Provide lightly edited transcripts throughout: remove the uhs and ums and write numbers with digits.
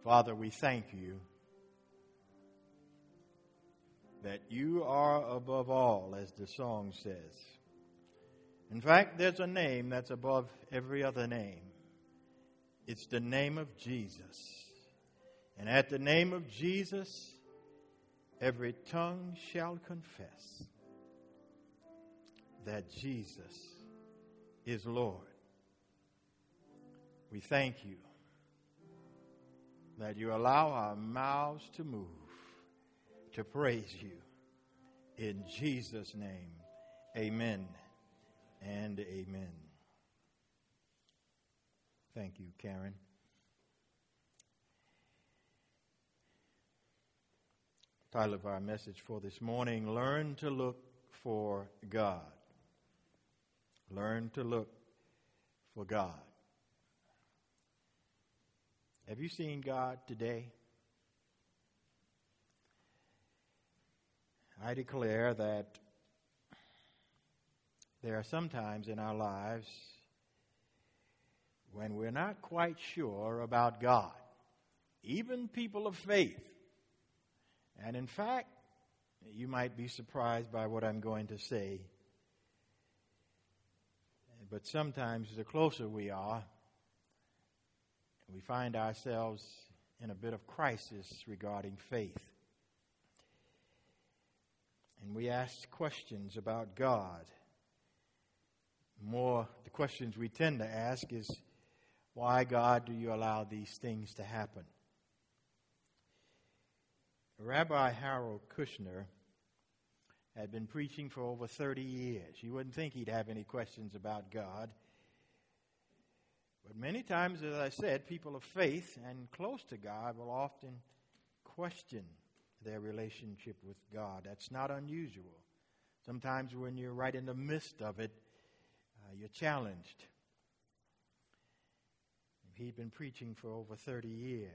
Father, we thank you that you are above all, as the song says. In fact, there's a name that's above every other name. It's the name of Jesus. And at the name of Jesus, every tongue shall confess that Jesus is Lord. We thank you that you allow our mouths to move, to praise you. In Jesus' name, amen and amen. Thank you, Karen. Title of our message for this morning, Learn to Look for God. Learn to look for God. Have you seen God today? I declare that there are some times in our lives when we're not quite sure about God, even people of faith. And in fact, you might be surprised by what I'm going to say, but sometimes the closer we are, we find ourselves in a bit of crisis regarding faith. And we ask questions about God. The questions we tend to ask is, why, God, do you allow these things to happen? Rabbi Harold Kushner had been preaching for over 30 years. You wouldn't think he'd have any questions about God. But many times, as I said, people of faith and close to God will often question their relationship with God. That's not unusual. Sometimes when you're right in the midst of it, you're challenged. He'd been preaching for over 30 years.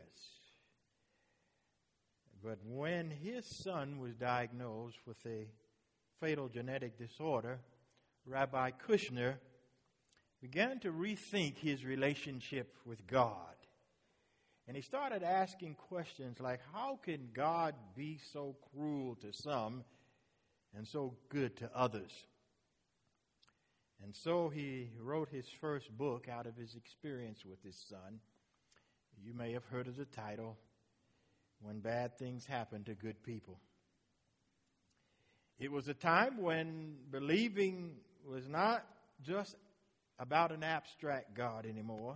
But when his son was diagnosed with a fatal genetic disorder, Rabbi Kushner began to rethink his relationship with God. And he started asking questions like, how can God be so cruel to some and so good to others? And so he wrote his first book out of his experience with his son. You may have heard of the title, When Bad Things Happen to Good People. It was a time when believing was not just about an abstract God anymore.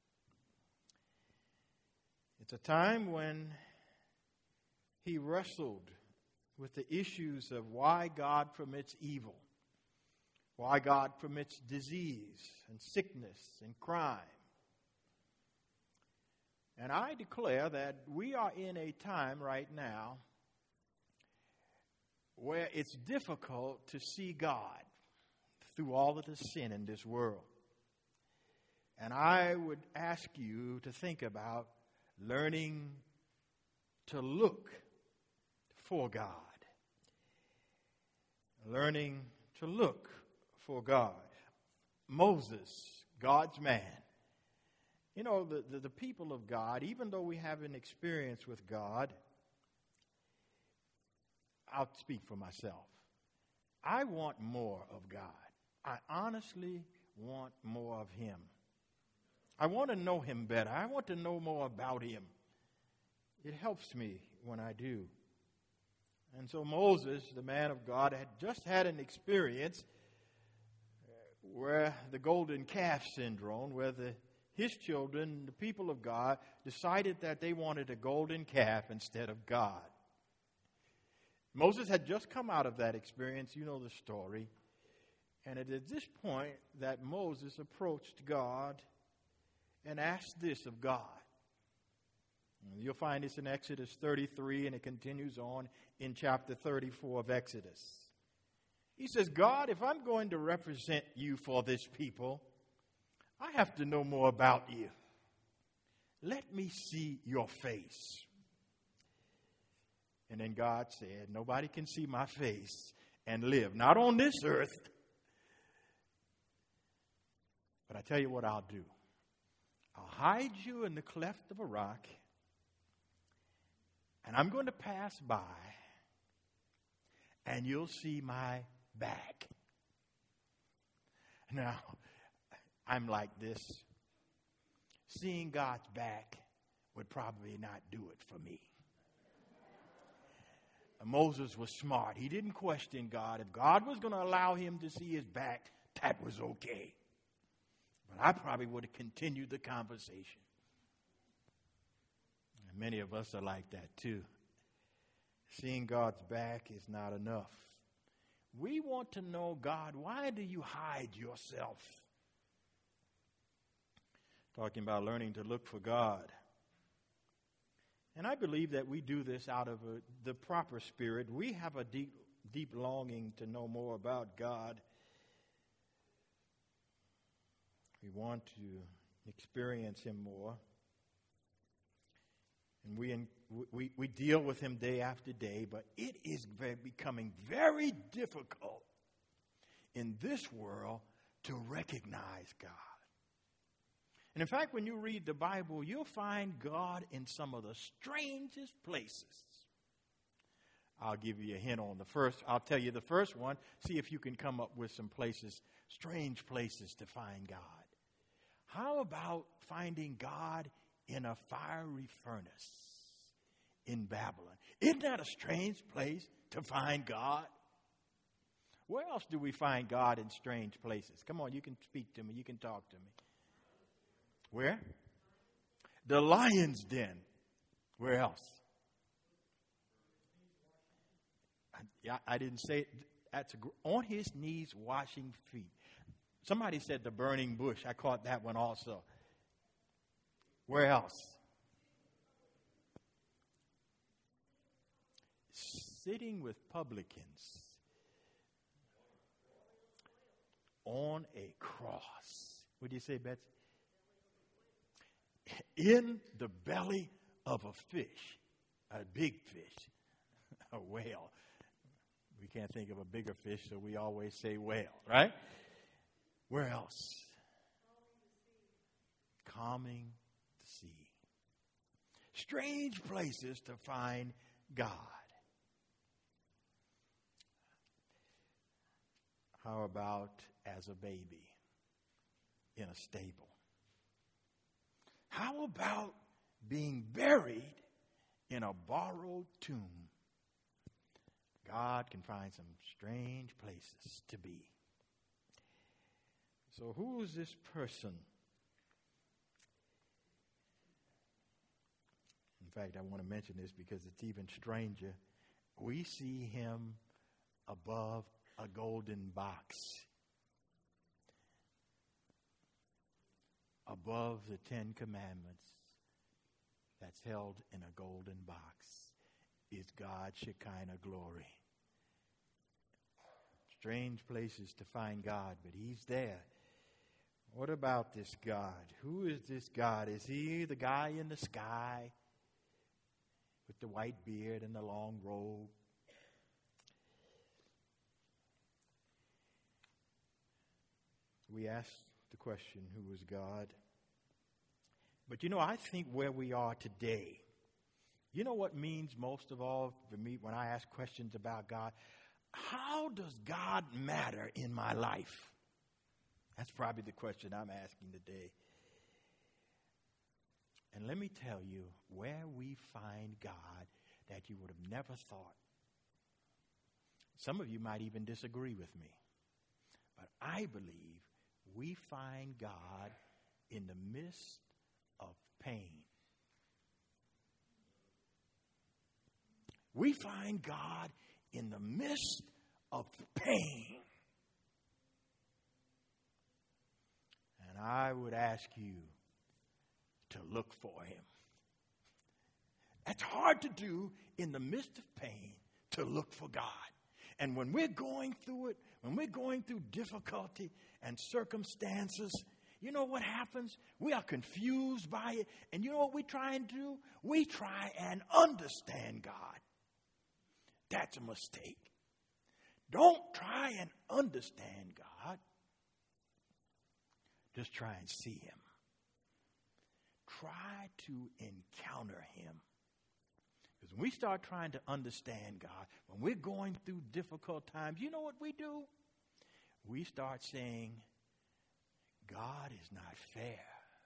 It's a time when he wrestled with the issues of why God permits evil, why God permits disease and sickness and crime. And I declare that we are in a time right now where it's difficult to see God through all of the sin in this world. And I would ask you to think about learning to look for God. Learning to look for God. Moses, God's man. You know, the people of God, even though we have an experience with God, I'll speak for myself. I want more of God. I honestly want more of Him. I want to know Him better. I want to know more about Him. It helps me when I do. And so Moses, the man of God, had just had an experience where the golden calf syndrome, where his children, the people of God, decided that they wanted a golden calf instead of God. Moses had just come out of that experience. You know the story. And it is at this point that Moses approached God and asked this of God. You'll find this in Exodus 33, and it continues on in chapter 34 of Exodus. He says, God, if I'm going to represent you for this people, I have to know more about you. Let me see your face. And then God said, nobody can see my face and live. Not on this earth. But I tell you what I'll do. I'll hide you in the cleft of a rock, And I'm going to pass by, and you'll see my back. Now, I'm like this. Seeing God's back would probably not do it for me. Moses was smart. He didn't question God. If God was going to allow him to see his back, that was okay. But I probably would have continued the conversation. And many of us are like that too. Seeing God's back is not enough. We want to know, God, why do you hide yourself? Talking about learning to look for God. And I believe that we do this out of the proper spirit. We have a deep longing to know more about God. We want to experience him more. And we deal with him day after day, but it is becoming very difficult in this world to recognize God. And in fact, when you read the Bible, you'll find God in some of the strangest places. I'll give you a hint on the first. I'll tell you the first one. See if you can come up with some places, strange places to find God. How about finding God in a fiery furnace in Babylon? Isn't that a strange place to find God? Where else do we find God in strange places? Come on, you can speak to me. You can talk to me. Where? The lion's den. Where else? I didn't say it. That's on his knees washing feet. Somebody said the burning bush. I caught that one also. Where else? Sitting with publicans on a cross. What do you say, Betsy? In the belly of a fish, a big fish, a whale. We can't think of a bigger fish, so we always say whale, right? Where else? Calming the sea. Strange places to find God. How about as a baby in a stable? How about being buried in a borrowed tomb? God can find some strange places to be. So who is this person? In fact, I want to mention this because it's even stranger. We see him above a golden box. Above the 10 Commandments that's held in a golden box is God's Shekinah glory. Strange places to find God, but he's there. What about this God? Who is this God? Is he the guy in the sky with the white beard and the long robe? We ask the question, who is God? But I think where we are today, you know what means most of all for me when I ask questions about God? How does God matter in my life? That's probably the question I'm asking today. And let me tell you where we find God that you would have never thought. Some of you might even disagree with me. But I believe we find God in the midst of pain. We find God in the midst of pain. And I would ask you to look for him. It's hard to do in the midst of pain to look for God. And when we're going through it, when we're going through difficulty and circumstances, you know what happens? We are confused by it. And you know what we try and do? We try and understand God. That's a mistake. Don't try and understand God. Just try and see him. Try to encounter him. Because When we start trying to understand God, when we're going through difficult times, you know what we do? We start saying, God is not fair.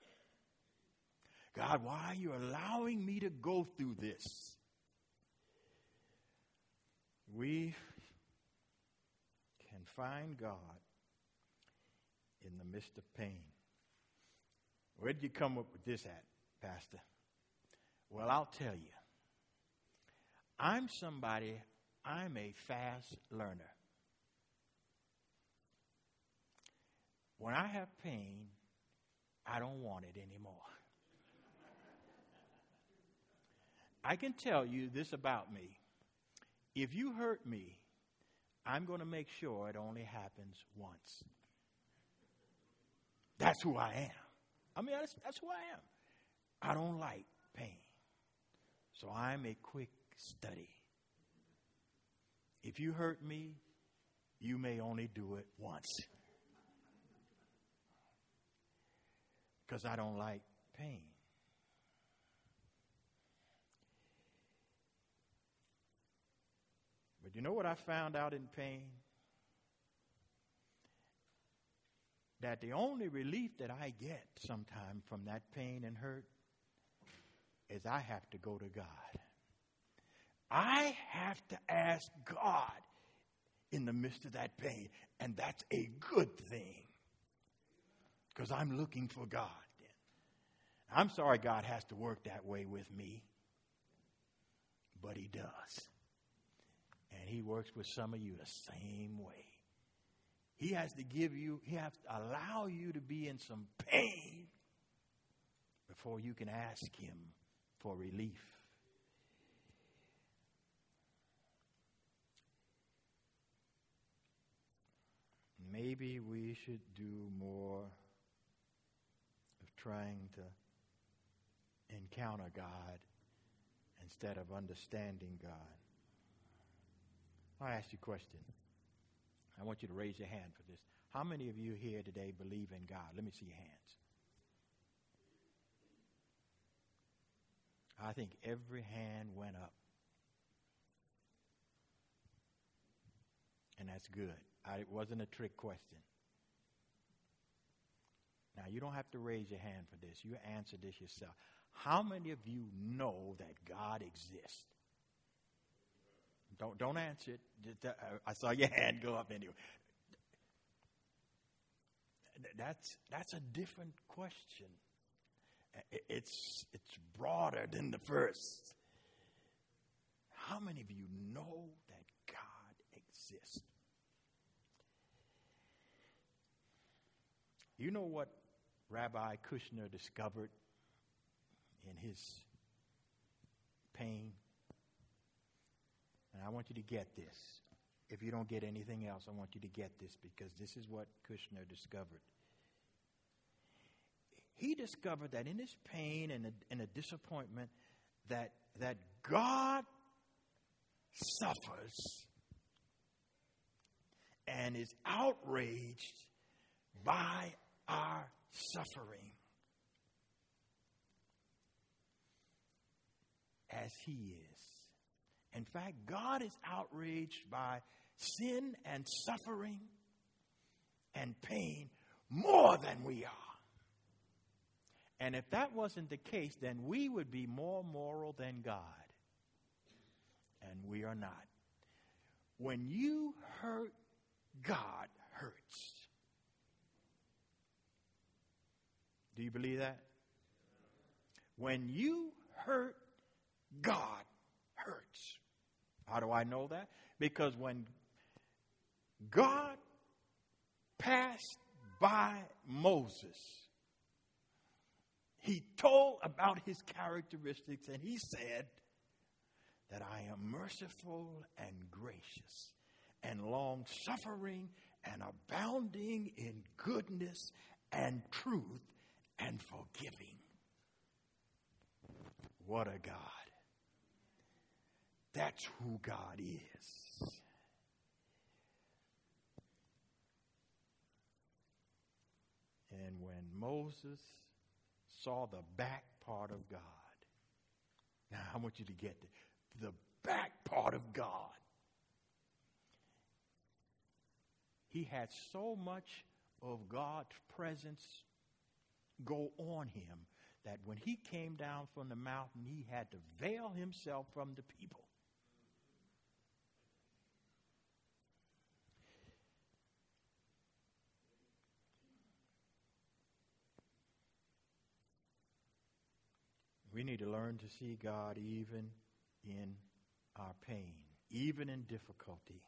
God, why are you allowing me to go through this? We can find God in the midst of pain. Where did you come up with this at, Pastor? Well, I'll tell you. I'm a fast learner. When I have pain, I don't want it anymore. I can tell you this about me. If you hurt me, I'm going to make sure it only happens once. That's who I am. I mean, that's who I am. I don't like pain. So I'm a quick study. If you hurt me, you may only do it once. Because I don't like pain. But you know what I found out in pain? That the only relief that I get sometime from that pain and hurt is I have to go to God. I have to ask God in the midst of that pain. And that's a good thing. Because I'm looking for God. I'm sorry God has to work that way with me. But he does. And he works with some of you the same way. He has to allow you to be in some pain before you can ask him for relief. Maybe we should do more of trying to encounter God instead of understanding God. I'll ask you a question. I want you to raise your hand for this. How many of you here today believe in God? Let me see your hands. I think every hand went up. And that's good. It wasn't a trick question. Now, you don't have to raise your hand for this. You answer this yourself. How many of you know that God exists? Don't answer it. I saw your hand go up anyway. That's a different question. It's broader than the first. How many of you know that God exists? You know what Rabbi Kushner discovered in his pain? And I want you to get this. If you don't get anything else, I want you to get this because this is what Kushner discovered. He discovered that in his pain and a disappointment that God suffers and is outraged by our suffering as he is. In fact, God is outraged by sin and suffering and pain more than we are. And if that wasn't the case, then we would be more moral than God. And we are not. When you hurt, God hurts. Do you believe that? When you hurt, God hurts. How do I know that? Because when God passed by Moses, he told about his characteristics and he said that I am merciful and gracious and long-suffering and abounding in goodness and truth and forgiving. What a God. That's who God is. And when Moses saw the back part of God, now I want you to get this. the back part of God. He had so much of God's presence go on him that when he came down from the mountain, he had to veil himself from the people. We need to learn to see God even in our pain, even in difficulty.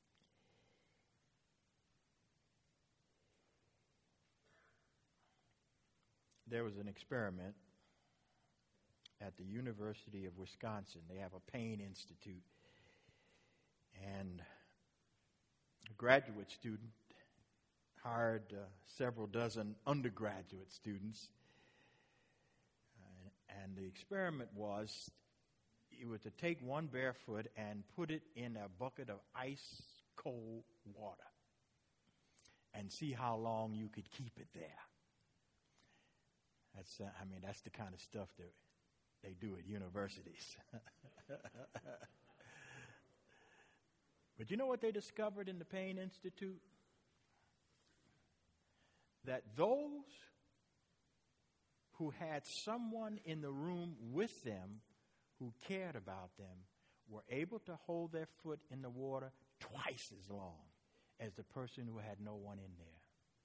There was an experiment at the University of Wisconsin. They have a pain institute. And a graduate student hired several dozen undergraduate students. And the experiment was, it was to take one bare foot and put it in a bucket of ice cold water and see how long you could keep it there. That's the kind of stuff that they do at universities. But you know what they discovered in the Pain Institute? That those who had someone in the room with them who cared about them were able to hold their foot in the water twice as long as the person who had no one in there.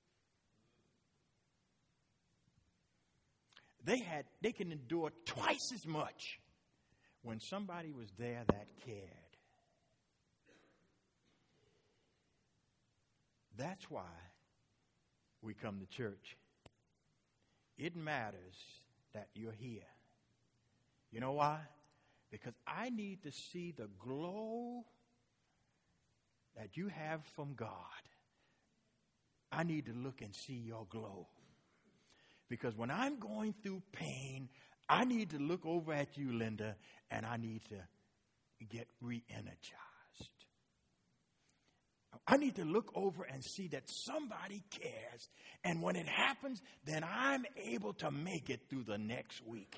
They can endure twice as much when somebody was there that cared. That's why we come to church. It matters that you're here. You know why? Because I need to see the glow that you have from God. I need to look and see your glow. Because when I'm going through pain, I need to look over at you, Linda, and I need to get re-energized. I need to look over and see that somebody cares. And when it happens, then I'm able to make it through the next week.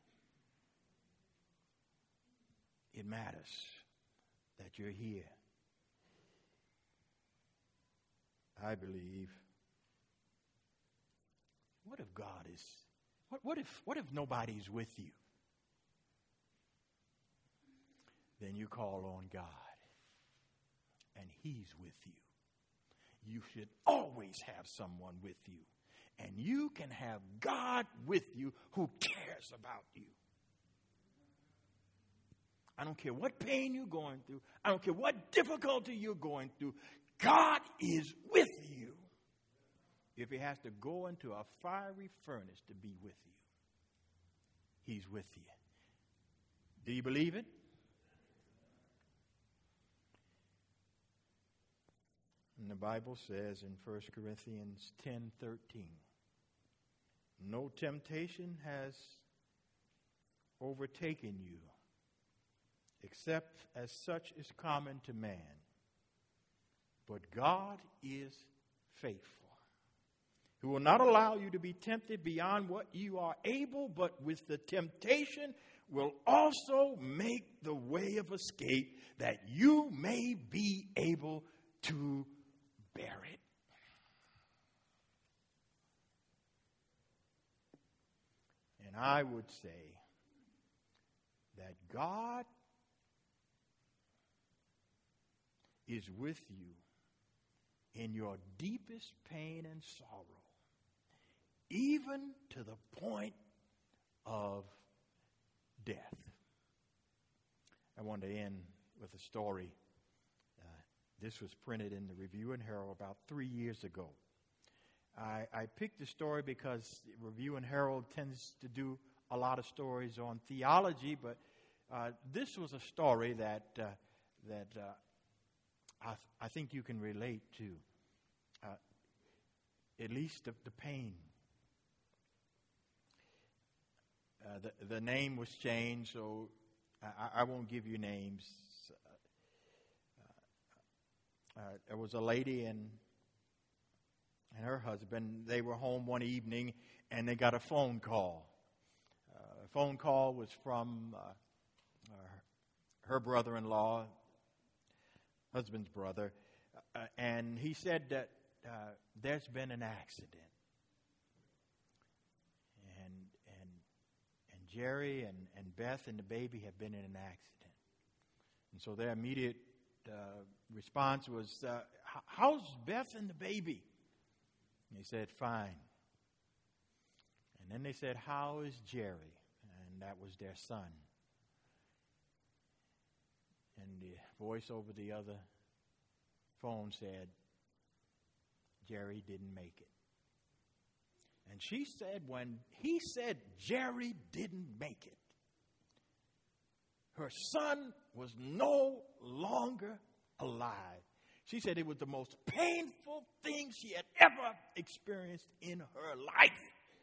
It matters that you're here. I believe. What if God is, what if nobody's with you? Then you call on God, and He's with you. You should always have someone with you, and you can have God with you who cares about you. I don't care what pain you're going through. I don't care what difficulty you're going through. God is with you. If He has to go into a fiery furnace to be with you, He's with you. Do you believe it? And the Bible says in 1 Corinthians 10:13, no temptation has overtaken you except as such is common to man. But God is faithful, who will not allow you to be tempted beyond what you are able, but with the temptation will also make the way of escape that you may be able to bear it. And I would say that God is with you in your deepest pain and sorrow, even to the point of death. I want to end with a story. This was printed in the Review and Herald about 3 years ago. I picked the story because Review and Herald tends to do a lot of stories on theology, but this was a story that I think you can relate to, at least the pain. The name was changed, so I won't give you names. There was a lady and her husband. They were home one evening, and they got a phone call. A phone call was from her brother-in-law, husband's brother, and he said that there's been an accident. And Jerry and Beth and the baby have been in an accident. And so their immediate response was, how's Beth and the baby? And he said, fine. And then they said, how is Jerry? And that was their son. And the voice over the other phone said, Jerry didn't make it. And she said when he said Jerry didn't make it, her son was no longer alive. She said it was the most painful thing she had ever experienced in her life.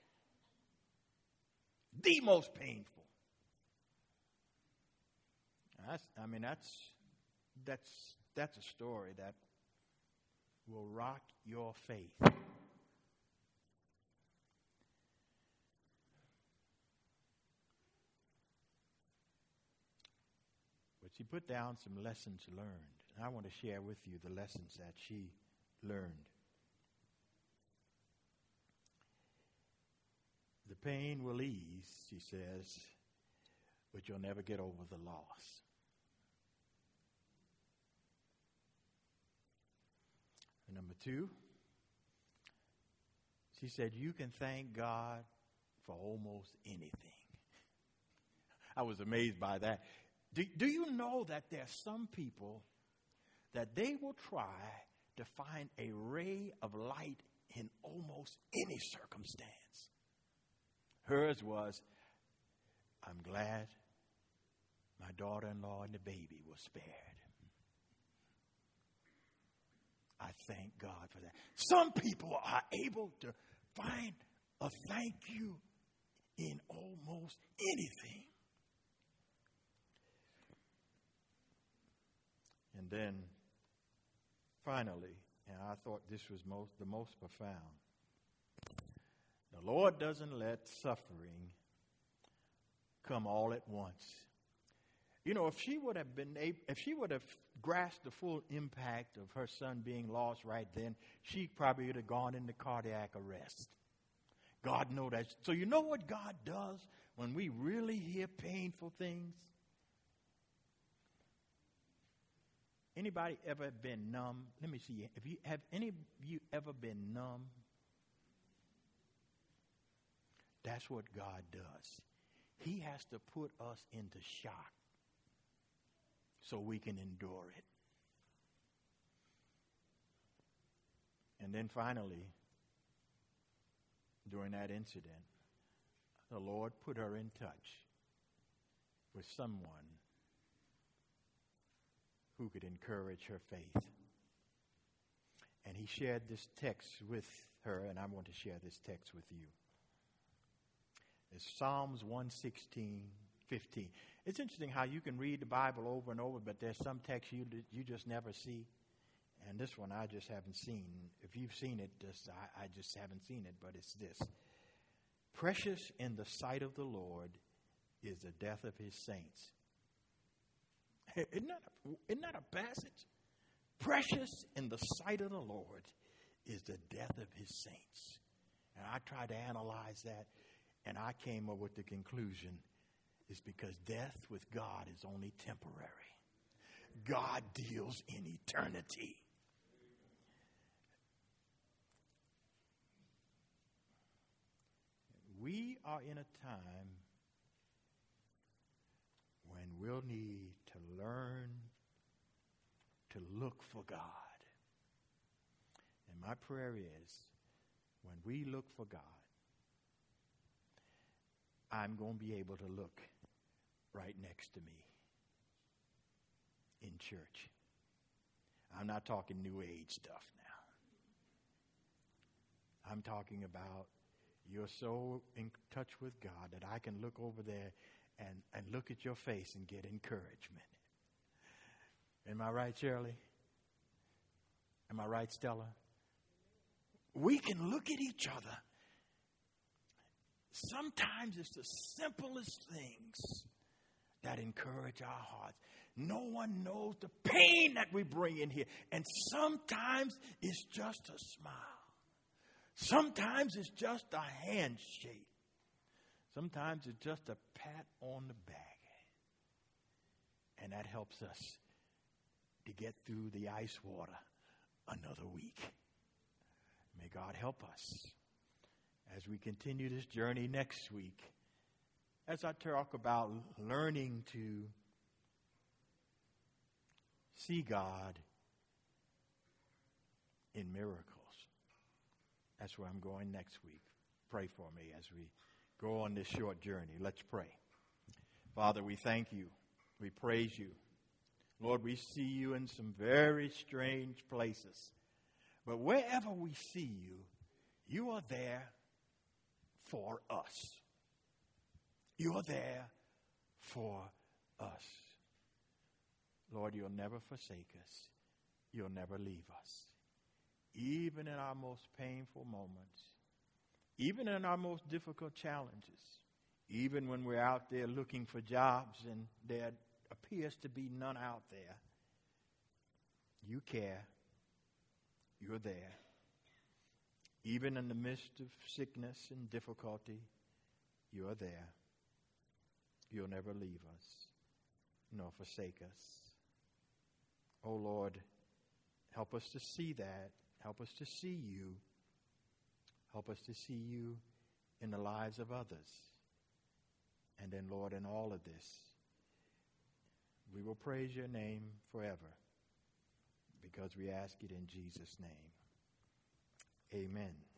The most painful. That's a story that will rock your faith. But she put down some lessons learned. And I want to share with you the lessons that she learned. The pain will ease, she says, but you'll never get over the loss. And number 2, she said, you can thank God for almost anything. I was amazed by that. Do you know that there are some people that they will try to find a ray of light in almost any circumstance? Hers was, I'm glad my daughter-in-law and the baby was spared. I thank God for that. Some people are able to find a thank you in almost anything. And then, finally, and I thought this was the most profound, the Lord doesn't let suffering come all at once. You know, if she would have grasped the full impact of her son being lost right then, she probably would have gone into cardiac arrest. God knows that. So you know what God does when we really hear painful things? Anybody ever been numb? Let me see. Have any of you ever been numb? That's what God does. He has to put us into shock so we can endure it. And then finally, during that incident, the Lord put her in touch with someone who could encourage her faith. And he shared this text with her, and I want to share this text with you. It's Psalms 116:15. It's interesting how you can read the Bible over and over, but there's some text you just never see. And this one I just haven't seen. If you've seen it, I just haven't seen it, but it's this. Precious in the sight of the Lord is the death of his saints. Isn't that a passage? Precious in the sight of the Lord is the death of his saints. And I tried to analyze that, and I came up with the conclusion is because death with God is only temporary. God deals in eternity. We are in a time when we'll need to learn to look for God. And my prayer is, when we look for God, I'm going to be able to look right next to me in church. I'm not talking New Age stuff now. I'm talking about you're so in touch with God that I can look over there and look at your face and get encouragement. Am I right, Shirley? Am I right, Stella? We can look at each other. Sometimes it's the simplest things that encourage our hearts. No one knows the pain that we bring in here. And sometimes it's just a smile. Sometimes it's just a handshake. Sometimes it's just a pat on the back. And that helps us to get through the ice water another week. May God help us as we continue this journey next week. As I talk about learning to see God in miracles. That's where I'm going next week. Pray for me as we go on this short journey. Let's pray. Father, we thank you. We praise you. Lord, we see you in some very strange places. But wherever we see you, you are there for us. You are there for us. Lord, you'll never forsake us. You'll never leave us. Even in our most painful moments, even in our most difficult challenges, even when we're out there looking for jobs and there appears to be none out there, you care. You're there. Even in the midst of sickness and difficulty, you're there. You'll never leave us nor forsake us. Oh Lord, help us to see that. Help us to see you. Help us to see you in the lives of others. And then, Lord, in all of this, we will praise your name forever because we ask it in Jesus' name. Amen.